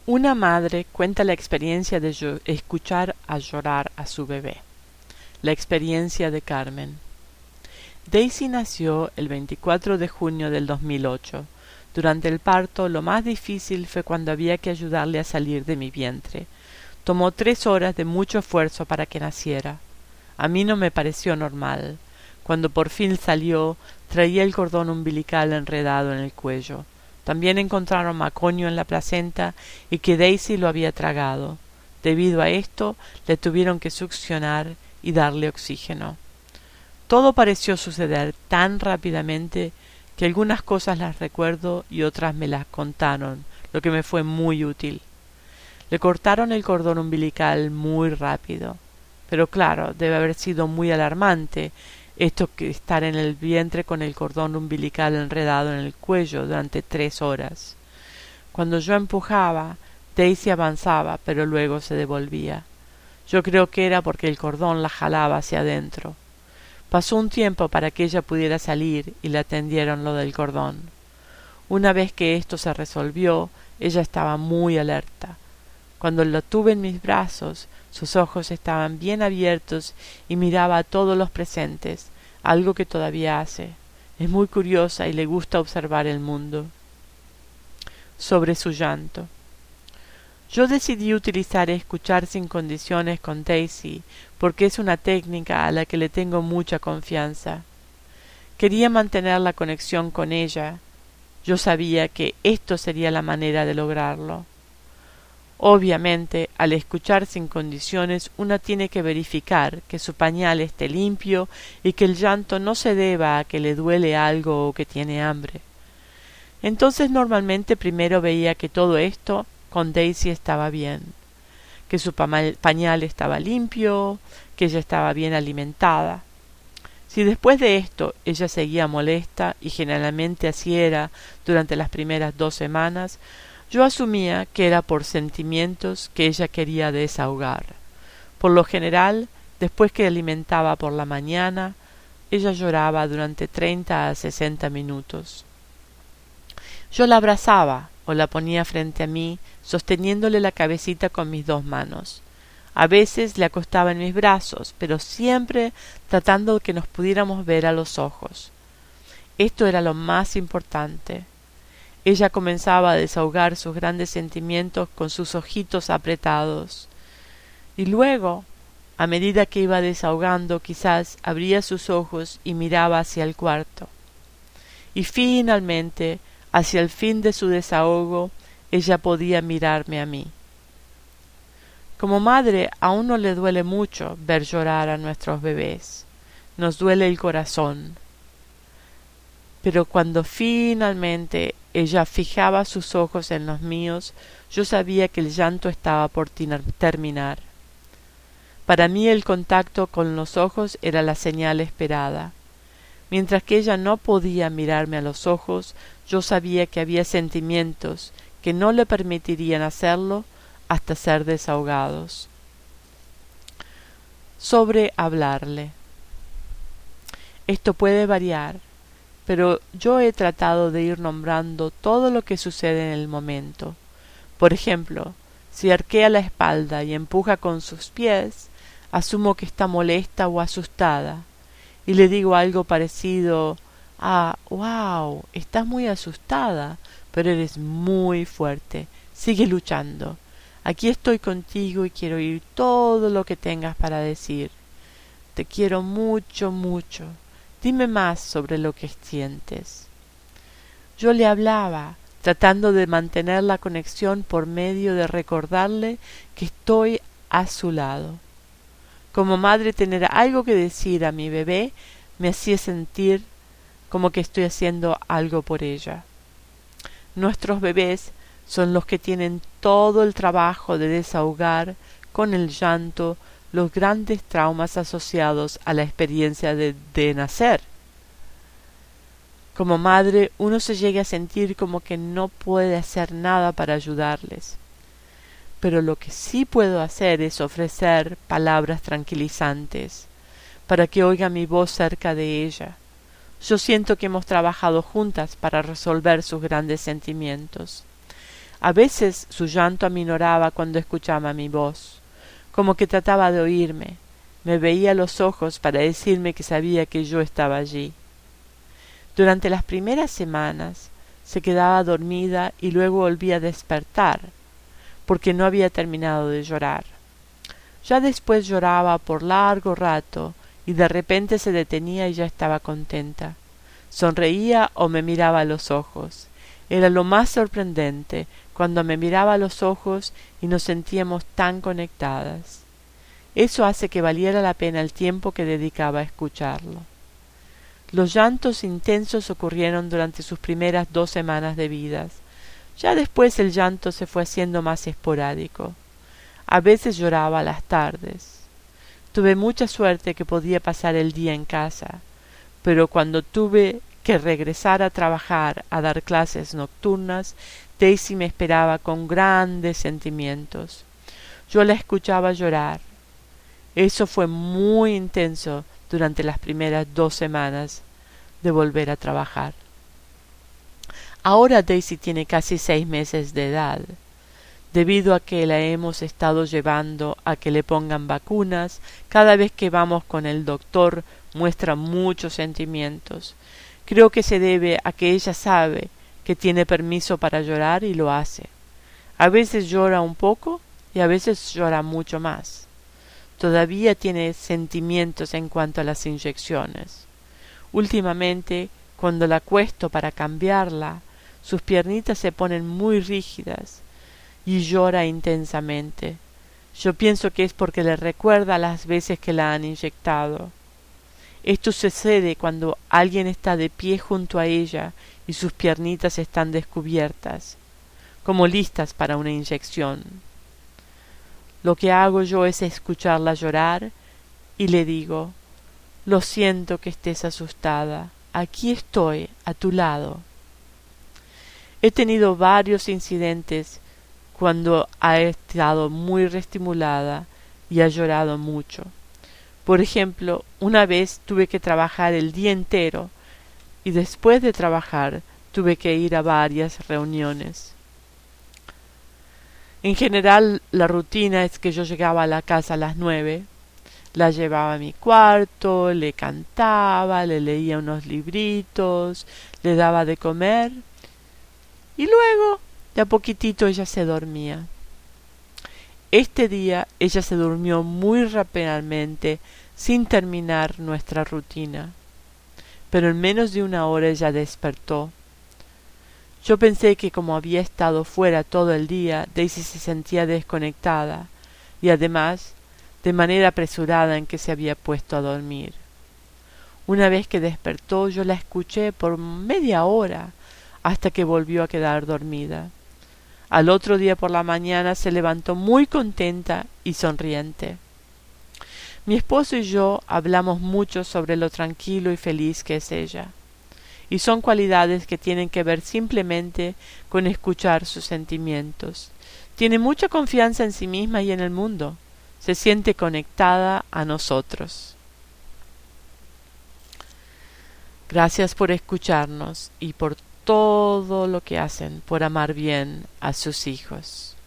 Una madre cuenta la experiencia de escuchar a llorar a su bebé. La experiencia de Carmen. Daisy nació el 24 de junio del 2008. Durante el parto, lo más difícil fue cuando había que ayudarle a salir de mi vientre. Tomó 3 horas de mucho esfuerzo para que naciera. A mí no me pareció normal. Cuando por fin salió, traía el cordón umbilical enredado en el cuello. También encontraron maconio en la placenta y que Daisy lo había tragado. Debido a esto, le tuvieron que succionar y darle oxígeno. Todo pareció suceder tan rápidamente que algunas cosas las recuerdo y otras me las contaron, lo que me fue muy útil. Le cortaron el cordón umbilical muy rápido. Pero claro, debe haber sido muy alarmante esto que estar en el vientre con el cordón umbilical enredado en el cuello durante 3 horas. Cuando yo empujaba, Daisy avanzaba, pero luego se devolvía. Yo creo que era porque el cordón la jalaba hacia adentro. Pasó un tiempo para que ella pudiera salir y le atendieron lo del cordón. Una vez que esto se resolvió, ella estaba muy alerta. Cuando la tuve en mis brazos, sus ojos estaban bien abiertos y miraba a todos los presentes, algo que todavía hace. Es muy curiosa y le gusta observar el mundo. Sobre su llanto. Yo decidí utilizar escuchar sin condiciones con Daisy porque es una técnica a la que le tengo mucha confianza. Quería mantener la conexión con ella. Yo sabía que esto sería la manera de lograrlo. Obviamente, al escuchar sin condiciones, una tiene que verificar que su pañal esté limpio y que el llanto no se deba a que le duele algo o que tiene hambre. Entonces normalmente primero veía que todo esto con Daisy estaba bien, que su pañal estaba limpio, que ella estaba bien alimentada. Si después de esto ella seguía molesta, y generalmente así era durante las primeras 2 semanas, yo asumía que era por sentimientos que ella quería desahogar. Por lo general, después que alimentaba por la mañana, ella lloraba durante 30 a 60 minutos. Yo la abrazaba o la ponía frente a mí, sosteniéndole la cabecita con mis 2 manos. A veces le acostaba en mis brazos, pero siempre tratando de que nos pudiéramos ver a los ojos. Esto era lo más importante. Ella comenzaba a desahogar sus grandes sentimientos con sus ojitos apretados. Y luego, a medida que iba desahogando, quizás abría sus ojos y miraba hacia el cuarto. Y finalmente, hacia el fin de su desahogo, ella podía mirarme a mí. Como madre, a uno le duele mucho ver llorar a nuestros bebés. Nos duele el corazón. Pero cuando finalmente ella fijaba sus ojos en los míos, yo sabía que el llanto estaba por terminar. Para mí el contacto con los ojos era la señal esperada. Mientras que ella no podía mirarme a los ojos, yo sabía que había sentimientos que no le permitirían hacerlo hasta ser desahogados. Sobre hablarle. Esto puede variar, pero yo he tratado de ir nombrando todo lo que sucede en el momento. Por ejemplo, si arquea la espalda y empuja con sus pies, asumo que está molesta o asustada, y le digo algo parecido a «Wow, estás muy asustada, pero eres muy fuerte, sigue luchando. Aquí estoy contigo y quiero oír todo lo que tengas para decir. Te quiero mucho, mucho. Dime más sobre lo que sientes». Yo le hablaba, tratando de mantener la conexión por medio de recordarle que estoy a su lado. Como madre, tener algo que decir a mi bebé me hacía sentir como que estoy haciendo algo por ella. Nuestros bebés son los que tienen todo el trabajo de desahogar con el llanto los grandes traumas asociados a la experiencia de nacer. Como madre, uno se llega a sentir como que no puede hacer nada para ayudarles. Pero lo que sí puedo hacer es ofrecer palabras tranquilizantes, para que oiga mi voz cerca de ella. Yo siento que hemos trabajado juntas para resolver sus grandes sentimientos. A veces su llanto aminoraba cuando escuchaba mi voz, como que trataba de oírme. Me veía a los ojos para decirme que sabía que yo estaba allí. Durante las primeras semanas se quedaba dormida y luego volvía a despertar, porque no había terminado de llorar. Ya después lloraba por largo rato y de repente se detenía y ya estaba contenta. Sonreía o me miraba a los ojos. Era lo más sorprendente cuando me miraba a los ojos y nos sentíamos tan conectadas. Eso hace que valiera la pena el tiempo que dedicaba a escucharlo. Los llantos intensos ocurrieron durante sus primeras 2 semanas de vidas. Ya después el llanto se fue haciendo más esporádico. A veces lloraba a las tardes. Tuve mucha suerte que podía pasar el día en casa, pero cuando tuve que regresar a trabajar a dar clases nocturnas, Daisy me esperaba con grandes sentimientos. Yo la escuchaba llorar. Eso fue muy intenso durante las primeras 2 semanas de volver a trabajar. Ahora Daisy tiene casi 6 meses de edad. Debido a que la hemos estado llevando a que le pongan vacunas, cada vez que vamos con el doctor muestra muchos sentimientos. Creo que se debe a que ella sabe que tiene permiso para llorar y lo hace. A veces llora un poco y a veces llora mucho más. Todavía tiene sentimientos en cuanto a las inyecciones. Últimamente, cuando la acuesto para cambiarla, sus piernitas se ponen muy rígidas y llora intensamente. Yo pienso que es porque le recuerda las veces que la han inyectado. Esto sucede cuando alguien está de pie junto a ella y sus piernitas están descubiertas, como listas para una inyección. Lo que hago yo es escucharla llorar y le digo: lo siento que estés asustada, aquí estoy, a tu lado. He tenido varios incidentes cuando ha estado muy reestimulada y ha llorado mucho. Por ejemplo, una vez tuve que trabajar el día entero y después de trabajar tuve que ir a varias reuniones. En general, la rutina es que yo llegaba a la casa a las 9, la llevaba a mi cuarto, le cantaba, le leía unos libritos, le daba de comer y luego, de a poquitito, ella se dormía. Este día ella se durmió muy rápidamente sin terminar nuestra rutina, pero en menos de 1 hora ella despertó. Yo pensé que como había estado fuera todo el día, Daisy se sentía desconectada y además de manera apresurada en que se había puesto a dormir. Una vez que despertó, yo la escuché por media hora hasta que volvió a quedar dormida. Al otro día por la mañana se levantó muy contenta y sonriente. Mi esposo y yo hablamos mucho sobre lo tranquilo y feliz que es ella, y son cualidades que tienen que ver simplemente con escuchar sus sentimientos. Tiene mucha confianza en sí misma y en el mundo. Se siente conectada a nosotros. Gracias por escucharnos y por todo lo que hacen por amar bien a sus hijos.